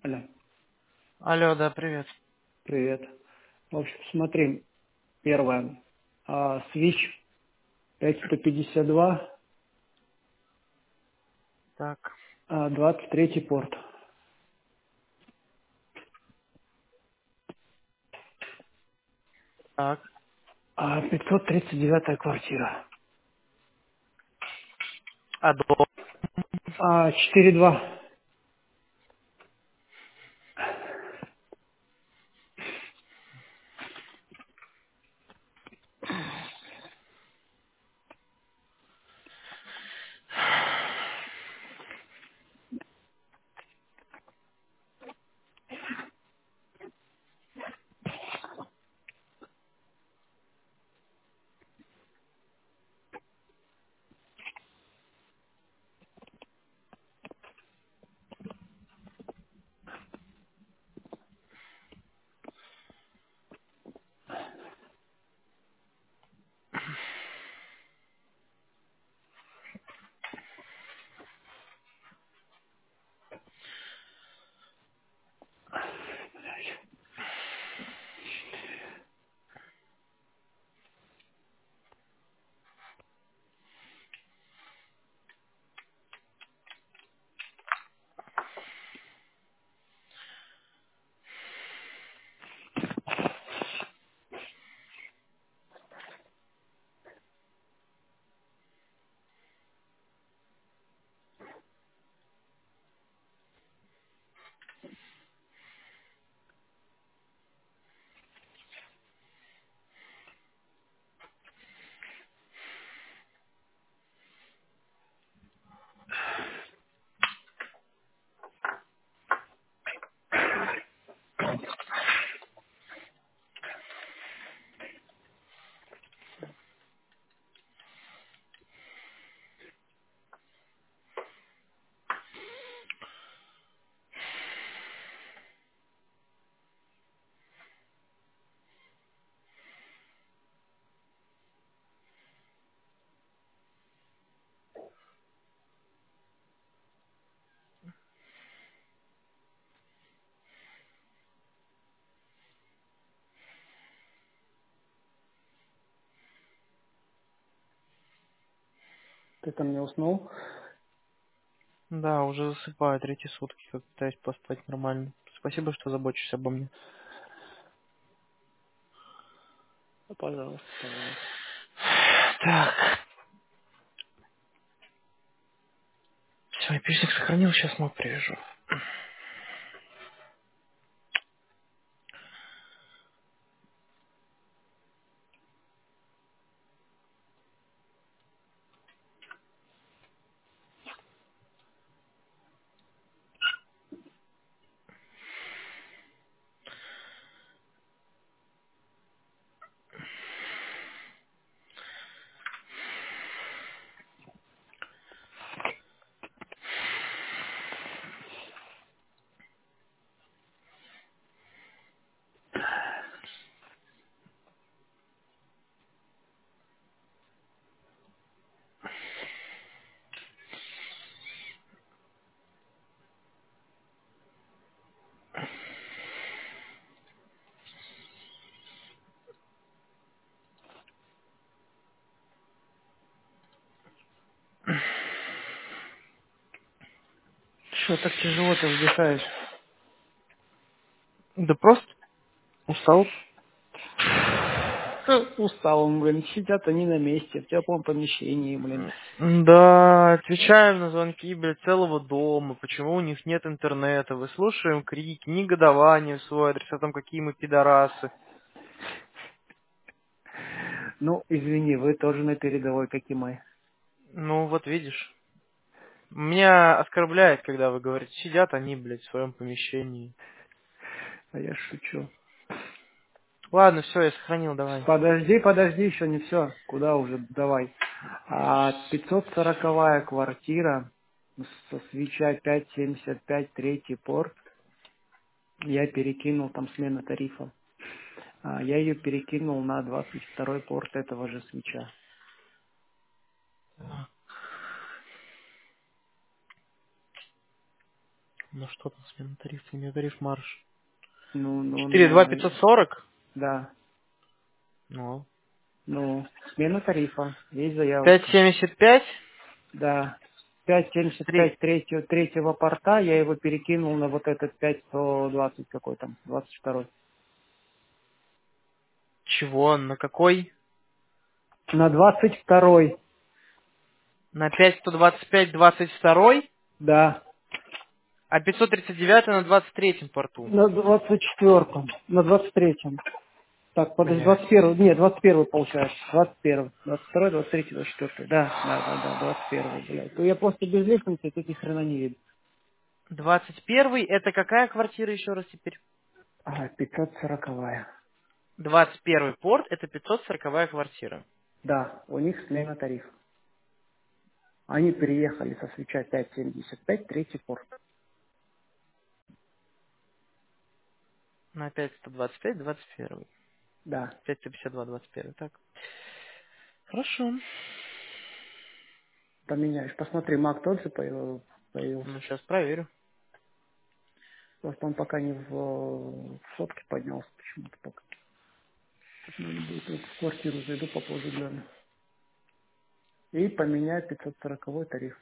Алло, Алло, да, привет. привет. В общем, смотри, первое. Switch 5152, Так, 23 порт. так. 539 квартира. А до... 4.2. Ты там не уснул? Да, уже засыпаю третьи сутки, как пытаюсь поспать нормально. Спасибо, что заботишься обо мне. Пожалуйста, пожалуйста. Так, все, я писик сохранил, сейчас мой привяжу. Что так тяжело ты вздыхаешь? Да просто устал. Устал он, блин. Сидят они на месте, в теплом помещении, блин. Да, отвечаем на звонки, блядь, целого дома, почему у них нет интернета, выслушиваем крики, негодование в свой адрес, а там какие мы пидорасы. Ну, извини, вы тоже на передовой, как и мы. Ну, вот видишь. Меня оскорбляет, когда вы говорите, сидят они, блядь, в своем помещении. А я шучу. Ладно, все, я сохранил, давай. Подожди, еще не все. Куда уже? Давай. 540-я квартира со свеча 575, третий порт. Я перекинул, там смена тарифа. Я ее перекинул на 22-й порт этого же свеча. Ну что там смена тарифа? У меня тариф марш. Ну, 4,2 540? да. Ну. Ну, смена тарифа. Есть заявочка. 5,75? Да. Три. 5,75 третьего порта, я его перекинул на вот этот 5,120 какой там, 22. Чего? На какой? На 22, На 5,125 22? да. А 539 на 23 порту. На 24, на 23. Так, подожди, Блядь. 21, нет, 21 получается. 21, 22, 23, 24. Да, 21, блядь. Ну, я просто без лестницы, тут ни хрена не видно. 21 это какая квартира еще раз теперь? Ага, 540. 21 порт это 540 квартира. Да, у них смена тарифа. Они переехали со свеча 5,75, третий порт. На 5,125 21. Да. 5,152 21. Так. Хорошо. Поменяешь. Посмотри, Мак тот же появился. Ну, сейчас проверю. Просто он пока не в сотке поднялся почему-то пока. Так надо будет вот в квартиру зайду попозже гляну. И поменяю 540 тариф.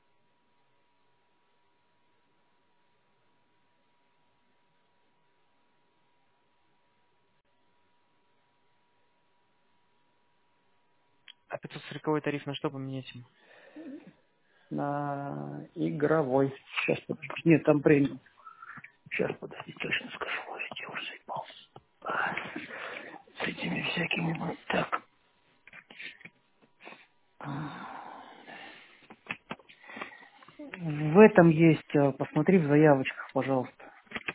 А 540 тариф на что поменять ему? На игровой. Сейчас, подожди. Нет, там премиум. Сейчас, подожди, точно скажу. Ой, я уже заебался. С этими всякими вот так. В этом есть, посмотри в заявочках, пожалуйста.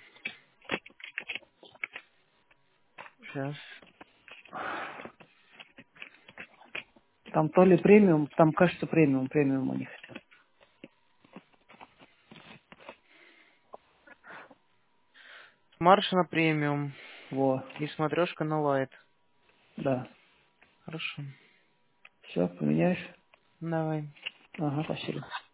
Сейчас. Там то ли премиум, там, кажется, премиум у них. Марш на премиум. Во, И смотрешка на лайт. да. Хорошо. Все, поменяешь? Давай. Ага, спасибо.